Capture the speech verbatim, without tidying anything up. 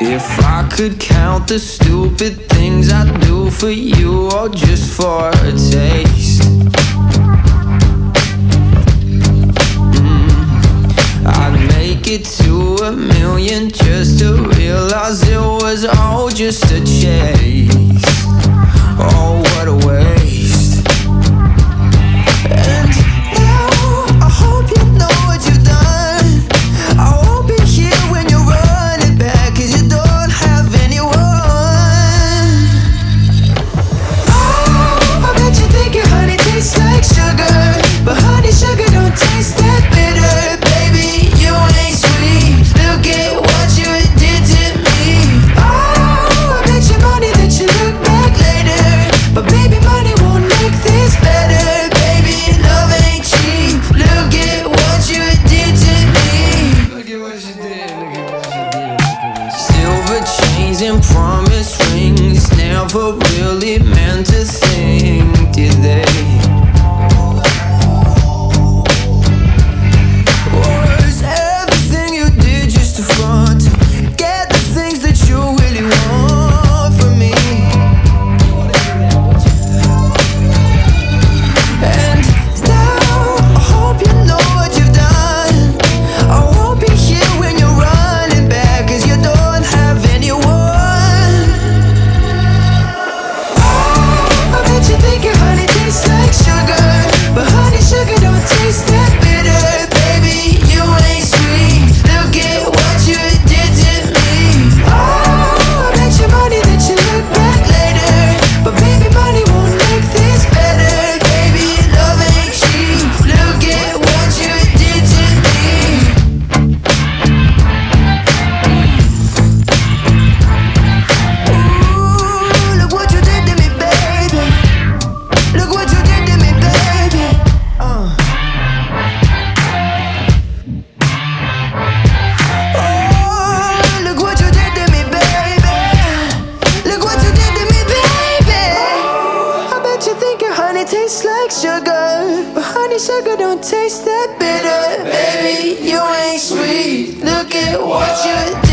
If I could count the stupid things I do for you, all just for a taste, mm, I'd make it to a million just to realize it was all just a chase. Oh, what a waste. And now I hope you know what you've done. I won't be here when you're running back, 'cause you don't have anyone. Oh, I bet you think your honey tastes like sugar, but honey sugar don't taste that bitter. Baby, you ain't sweet. Look at what you did to me. Oh, I bet you money that you look back later, but baby, money won't make this better. Baby, love ain't cheap. Look at what you did to me. Look at what you did, look at what you did. Silver chains and promise rings never really meant a thing, did they? Was everything you did just a front to get the things that you really want from me? And now I hope you know what you've done. I won't be here when you're running back, 'cause you don't have anyone. Oh, I bet you think your honey tastes like sugar, but honey sugar don't taste that bitter. Baby, you ain't sweet. Look at what you did to me. Oh, I bet you money that you look back later, but baby, money won't make this better. Baby, love ain't cheap. Look at what you did to me. Ooh, look what you did to me, baby. Look what you did to me, baby. Uh. Oh, look what you did to me, baby. Look what you did to me, baby. I bet you think your honey tastes like sugar, but honey sugar don't taste that bitter. Baby, you ain't sweet. Look at what you